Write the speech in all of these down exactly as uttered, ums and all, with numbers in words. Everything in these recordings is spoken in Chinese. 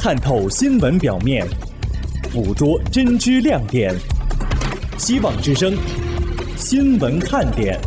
探透新闻表面，捕捉真知亮点。希望之声新闻看点。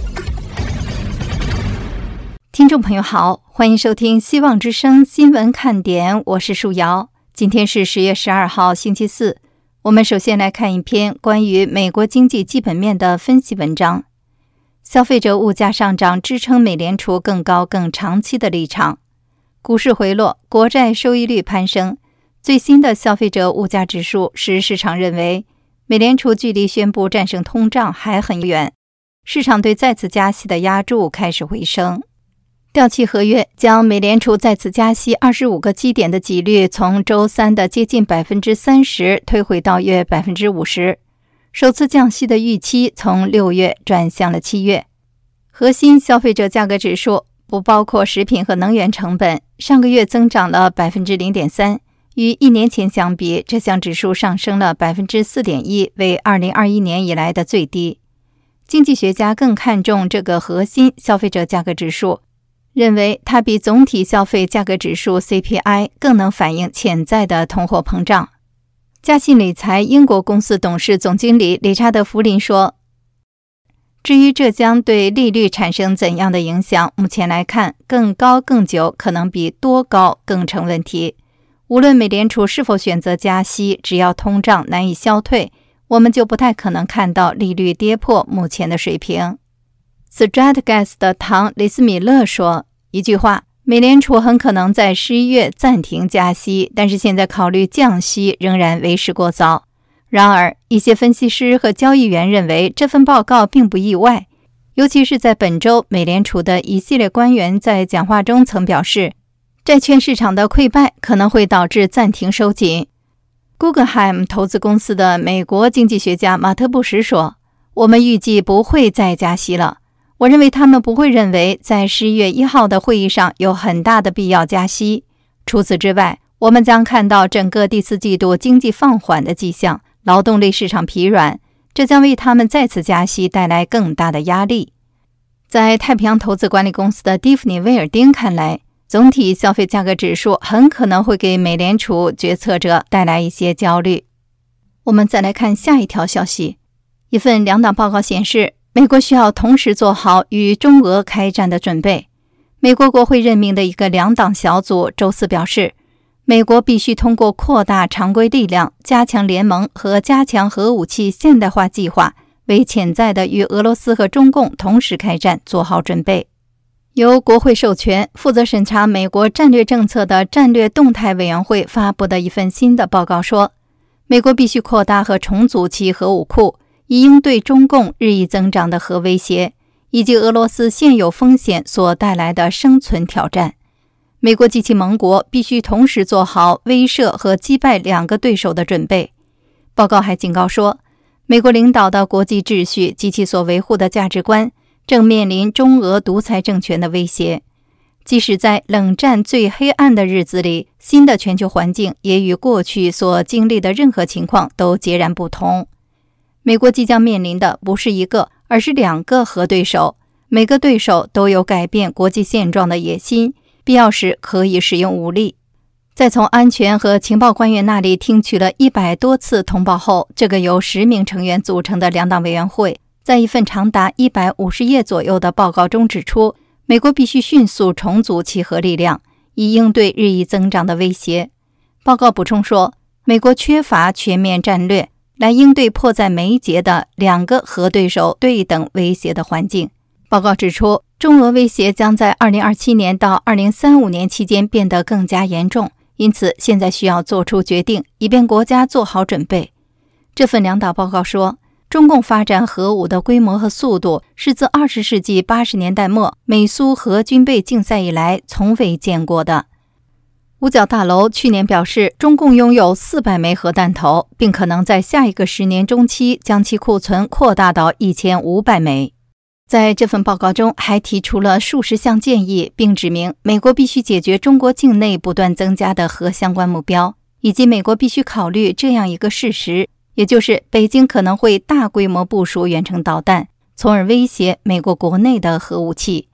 听众朋友好，欢迎收听希望之声新闻看点，我是树瑶。今天是十月十二号星期四，我们首先来看一篇关于美国经济基本面的分析文章。消费者物价上涨支撑美联储更高更长期的立场。股市回落，国债收益率攀升。最新的消费者物价指数使市场认为美联储距离宣布战胜通胀还很远，市场对再次加息的押注开始回升。掉期合约将美联储再次加息二十五个基点的几率从周三的接近 百分之三十 推回到约 百分之五十， 首次降息的预期从六月转向了七月。核心消费者价格指数不包括食品和能源成本，上个月增长了 百分之零点三， 与一年前相比，这项指数上升了 百分之四点一， 为二零二一年以来的最低。经济学家更看重这个核心消费者价格指数，认为它比总体消费价格指数 C P I 更能反映潜在的通货膨胀。嘉信理财英国公司董事总经理理查德·福林说，至于这将对利率产生怎样的影响，目前来看，更高更久可能比多高更成问题。无论美联储是否选择加息，只要通胀难以消退，我们就不太可能看到利率跌破目前的水平。Stratgas 的唐·雷斯米勒说，一句话，美联储很可能在十一月暂停加息，但是现在考虑降息仍然为时过早。然而，一些分析师和交易员认为这份报告并不意外，尤其是在本周，美联储的一系列官员在讲话中曾表示，债券市场的溃败可能会导致暂停收紧。Guggenheim 投资公司的美国经济学家马特布什说，我们预计不会再加息了。我认为他们不会认为在十一月一号的会议上有很大的必要加息。除此之外，我们将看到整个第四季度经济放缓的迹象，劳动力市场疲软，这将为他们再次加息带来更大的压力。在太平洋投资管理公司的蒂芙尼·威尔丁看来，总体消费价格指数很可能会给美联储决策者带来一些焦虑。我们再来看下一条消息。一份两党报告显示，美国需要同时做好与中俄开战的准备。美国国会任命的一个两党小组周四表示，美国必须通过扩大常规力量、加强联盟和加强核武器现代化计划，为潜在的与俄罗斯和中共同时开战做好准备。由国会授权、负责审查美国战略政策的战略动态委员会发布的一份新的报告说，美国必须扩大和重组其核武库，以应对中共日益增长的核威胁，以及俄罗斯现有风险所带来的生存挑战。美国及其盟国必须同时做好威慑和击败两个对手的准备。报告还警告说，美国领导的国际秩序及其所维护的价值观正面临中俄独裁政权的威胁。即使在冷战最黑暗的日子里，新的全球环境也与过去所经历的任何情况都截然不同。美国即将面临的不是一个，而是两个核对手，每个对手都有改变国际现状的野心，必要时可以使用武力。在从安全和情报官员那里听取了一百多次通报后，这个由十名成员组成的两党委员会在一份长达一百五十页左右的报告中指出，美国必须迅速重组其核力量，以应对日益增长的威胁。报告补充说，美国缺乏全面战略来应对迫在眉睫的两个核对手对等威胁的环境。报告指出，中俄威胁将在二零二七年到二零三五年期间变得更加严重，因此现在需要做出决定，以便国家做好准备。这份两党报告说，中共发展核武的规模和速度是自二十世纪八十年代末美苏核军备竞赛以来从未见过的。五角大楼去年表示，中共拥有四百枚核弹头，并可能在下一个十年中期将其库存扩大到一千五百枚。在这份报告中还提出了数十项建议，并指明美国必须解决中国境内不断增加的核相关目标，以及美国必须考虑这样一个事实，也就是北京可能会大规模部署远程导弹，从而威胁美国国内的核武器。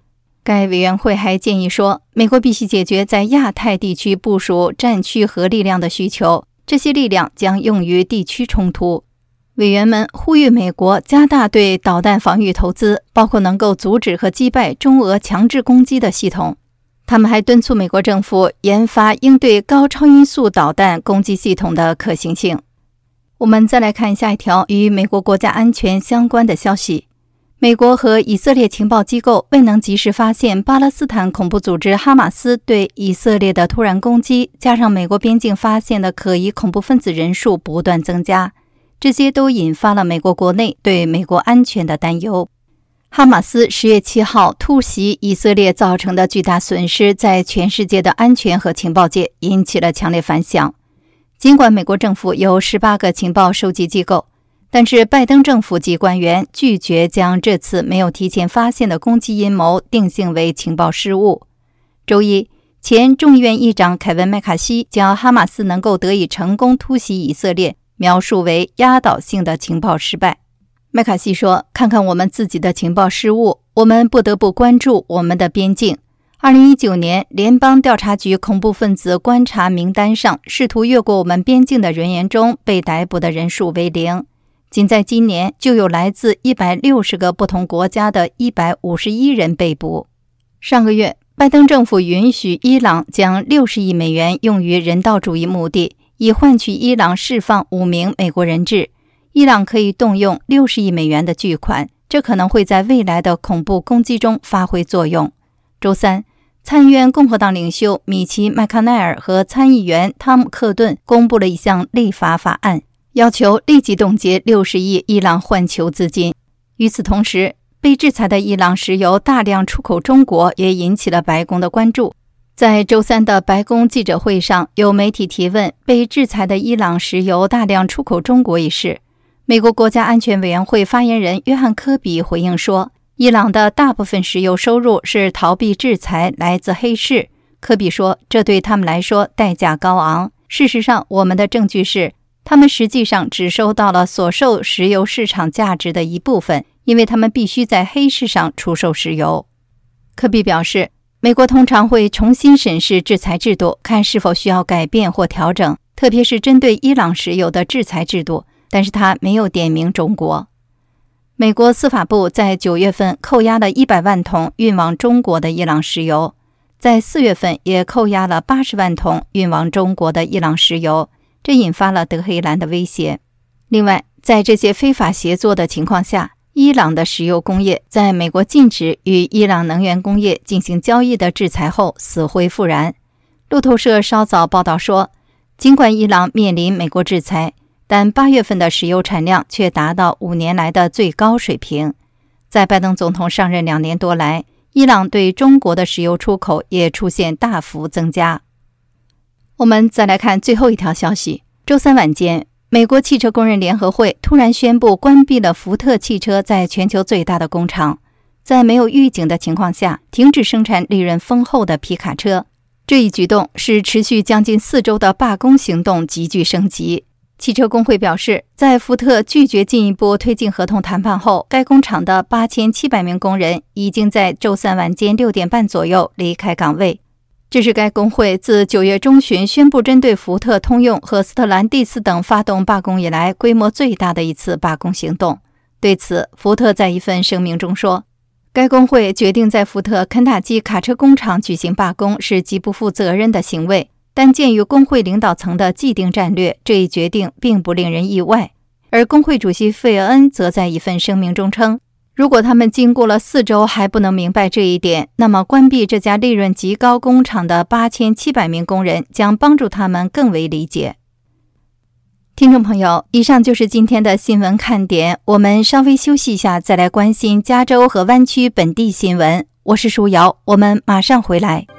该委员会还建议说，美国必须解决在亚太地区部署战区核力量的需求，这些力量将用于地区冲突。委员们呼吁美国加大对导弹防御投资，包括能够阻止和击败中俄强制攻击的系统。他们还敦促美国政府研发应对高超音速导弹攻击系统的可行性。我们再来看下一条与美国国家安全相关的消息。美国和以色列情报机构未能及时发现巴勒斯坦恐怖组织哈马斯对以色列的突然攻击，加上美国边境发现的可疑恐怖分子人数不断增加，这些都引发了美国国内对美国安全的担忧。哈马斯十月七号突袭以色列造成的巨大损失，在全世界的安全和情报界引起了强烈反响。尽管美国政府有十八个情报收集机构，但是拜登政府及官员拒绝将这次没有提前发现的攻击阴谋定性为情报失误。周一，前众议院议长凯文·麦卡锡将哈马斯能够得以成功突袭以色列描述为压倒性的情报失败。麦卡锡说，看看我们自己的情报失误，我们不得不关注我们的边境。二零一九年，联邦调查局恐怖分子观察名单上试图越过我们边境的人员中被逮捕的人数为零。仅在今年，就有来自一百六十个不同国家的一百五十一人被捕。上个月，拜登政府允许伊朗将六十亿美元用于人道主义目的，以换取伊朗释放五名美国人质。伊朗可以动用六十亿美元的巨款，这可能会在未来的恐怖攻击中发挥作用。周三，参议院共和党领袖米奇·麦康奈尔和参议员汤姆·克顿公布了一项立法法案，要求立即冻结六十亿伊朗换球资金。与此同时，被制裁的伊朗石油大量出口中国也引起了白宫的关注。在周三的白宫记者会上，有媒体提问被制裁的伊朗石油大量出口中国一事。美国国家安全委员会发言人约翰·科比回应说，伊朗的大部分石油收入是逃避制裁，来自黑市。科比说，这对他们来说代价高昂。事实上，我们的证据是，他们实际上只收到了所售石油市场价值的一部分，因为他们必须在黑市上出售石油。科比表示，美国通常会重新审视制裁制度，看是否需要改变或调整，特别是针对伊朗石油的制裁制度，但是他没有点名中国。美国司法部在九月份扣押了一百万桶运往中国的伊朗石油，在四月份也扣押了八十万桶运往中国的伊朗石油，这引发了德黑兰的威胁。另外，在这些非法协作的情况下，伊朗的石油工业在美国禁止与伊朗能源工业进行交易的制裁后死灰复燃。路透社稍早报道说，尽管伊朗面临美国制裁，但八月份的石油产量却达到五年来的最高水平。在拜登总统上任两年多来，伊朗对中国的石油出口也出现大幅增加。我们再来看最后一条消息。周三晚间，美国汽车工人联合会突然宣布关闭了福特汽车在全球最大的工厂，在没有预警的情况下停止生产利润丰厚的皮卡车。这一举动使持续将近四周的罢工行动急剧升级。汽车工会表示，在福特拒绝进一步推进合同谈判后，该工厂的八千七百名工人已经在周三晚间六点半左右离开岗位。这是该工会自九月中旬宣布针对福特、通用和斯特兰蒂斯等发动罢工以来规模最大的一次罢工行动。对此，福特在一份声明中说，该工会决定在福特肯塔基卡车工厂举行罢工是极不负责任的行为，但鉴于工会领导层的既定战略，这一决定并不令人意外。而工会主席费尔恩则在一份声明中称，如果他们经过了四周还不能明白这一点，那么关闭这家利润极高工厂的八千七百名工人将帮助他们更为理解。听众朋友，以上就是今天的新闻看点，我们稍微休息一下，再来关心加州和湾区本地新闻。我是舒瑶，我们马上回来。